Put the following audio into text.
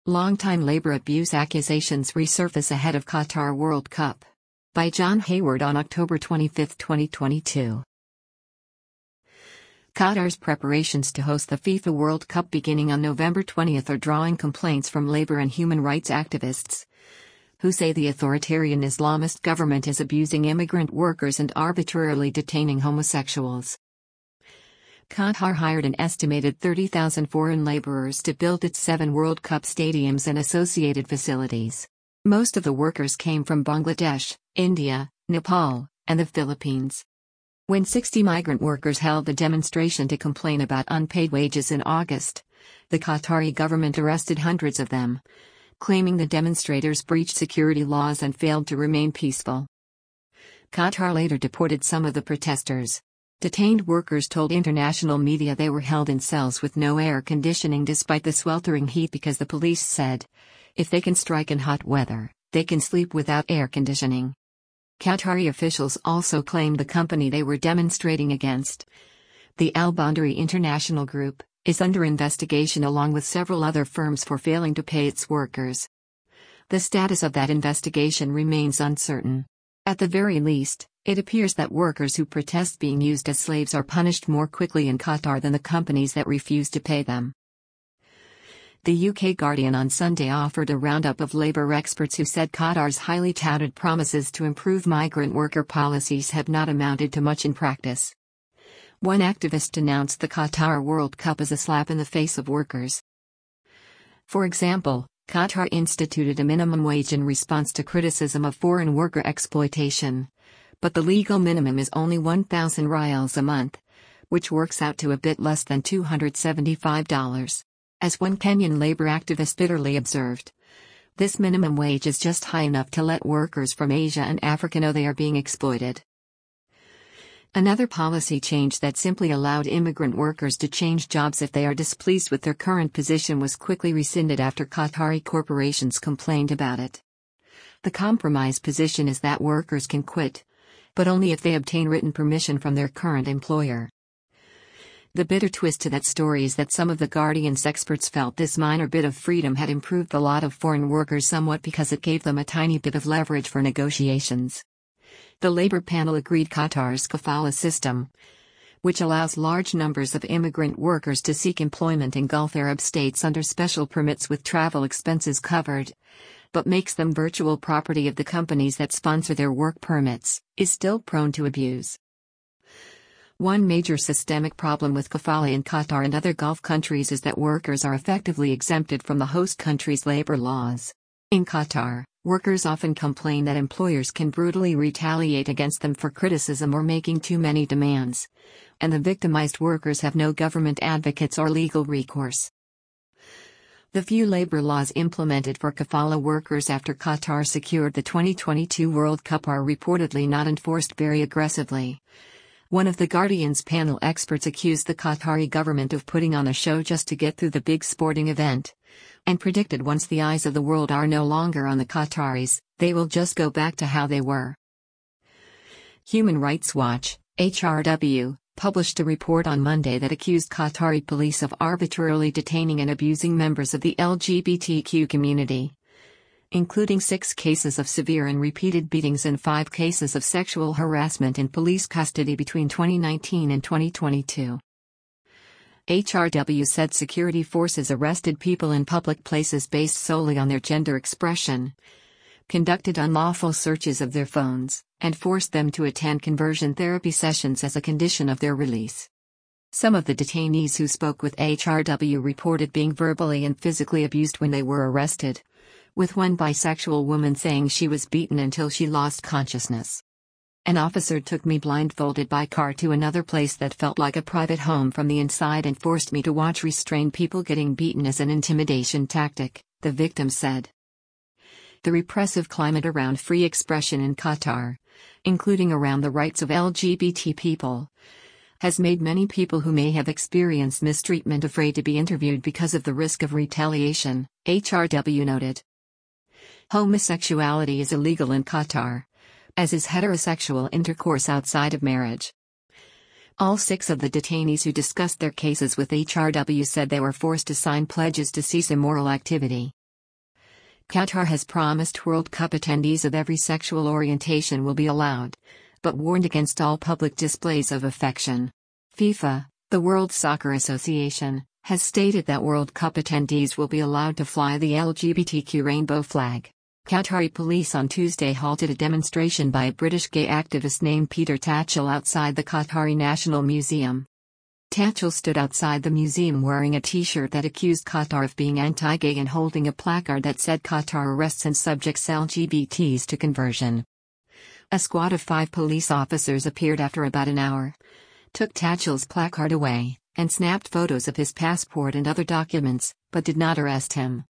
Longtime labor abuse accusations resurface ahead of Qatar World Cup. By John Hayward on October 25, 2022. Qatar's preparations to host the FIFA World Cup beginning on November 20 are drawing complaints from labor and human rights activists, who say the authoritarian Islamist government is abusing immigrant workers and arbitrarily detaining homosexuals. Qatar hired an estimated 30,000 foreign laborers to build its 7 World Cup stadiums and associated facilities. Most of the workers came from Bangladesh, India, Nepal, and the Philippines. When 60 migrant workers held a demonstration to complain about unpaid wages in August, the Qatari government arrested hundreds of them, claiming the demonstrators breached security laws and failed to remain peaceful. Qatar later deported some of the protesters. Detained workers told international media they were held in cells with no air conditioning despite the sweltering heat because the police said, if they can strike in hot weather, they can sleep without air conditioning. Qatari officials also claimed the company they were demonstrating against, the Al Boundary International Group, is under investigation along with several other firms for failing to pay its workers. The status of that investigation remains uncertain. At the very least, it appears that workers who protest being used as slaves are punished more quickly in Qatar than the companies that refuse to pay them. The UK Guardian on Sunday offered a roundup of labor experts who said Qatar's highly touted promises to improve migrant worker policies have not amounted to much in practice. One activist denounced the Qatar World Cup as a slap in the face of workers. For example, Qatar instituted a minimum wage in response to criticism of foreign worker exploitation. But the legal minimum is only 1,000 riyals a month, which works out to a bit less than $275. As one Kenyan labor activist bitterly observed, this minimum wage is just high enough to let workers from Asia and Africa know they are being exploited. Another policy change that simply allowed immigrant workers to change jobs if they are displeased with their current position was quickly rescinded after Qatari corporations complained about it. The compromise position is that workers can quit, but only if they obtain written permission from their current employer. The bitter twist to that story is that some of the Guardian's experts felt this minor bit of freedom had improved the lot of foreign workers somewhat because it gave them a tiny bit of leverage for negotiations. The labor panel agreed Qatar's kafala system, which allows large numbers of immigrant workers to seek employment in Gulf Arab states under special permits with travel expenses covered, but makes them virtual property of the companies that sponsor their work permits, is still prone to abuse. One major systemic problem with kafala in Qatar and other Gulf countries is that workers are effectively exempted from the host country's labor laws. In Qatar, workers often complain that employers can brutally retaliate against them for criticism or making too many demands, and the victimized workers have no government advocates or legal recourse. The few labor laws implemented for kafala workers after Qatar secured the 2022 World Cup are reportedly not enforced very aggressively. One of the Guardian's panel experts accused the Qatari government of putting on a show just to get through the big sporting event, and predicted once the eyes of the world are no longer on the Qataris, they will just go back to how they were. Human Rights Watch, HRW, published a report on Monday that accused Qatari police of arbitrarily detaining and abusing members of the LGBTQ community, including 6 cases of severe and repeated beatings and 5 cases of sexual harassment in police custody between 2019 and 2022. HRW said security forces arrested people in public places based solely on their gender expression, conducted unlawful searches of their phones, and forced them to attend conversion therapy sessions as a condition of their release. Some of the detainees who spoke with HRW reported being verbally and physically abused when they were arrested, with one bisexual woman saying she was beaten until she lost consciousness. An officer took me blindfolded by car to another place that felt like a private home from the inside and forced me to watch restrained people getting beaten as an intimidation tactic, the victim said. The repressive climate around free expression in Qatar, including around the rights of LGBT people, has made many people who may have experienced mistreatment afraid to be interviewed because of the risk of retaliation, HRW noted. Homosexuality is illegal in Qatar, as is heterosexual intercourse outside of marriage. All 6 of the detainees who discussed their cases with HRW said they were forced to sign pledges to cease immoral activity. Qatar has promised World Cup attendees of every sexual orientation will be allowed, but warned against all public displays of affection. FIFA, the World Soccer Association, has stated that World Cup attendees will be allowed to fly the LGBTQ rainbow flag. Qatari police on Tuesday halted a demonstration by a British gay activist named Peter Tatchell outside the Qatari National Museum. Tatchell stood outside the museum wearing a t-shirt that accused Qatar of being anti-gay and holding a placard that said Qatar arrests and subjects LGBTs to conversion. A squad of 5 police officers appeared after about an hour, took Tatchell's placard away, and snapped photos of his passport and other documents, but did not arrest him.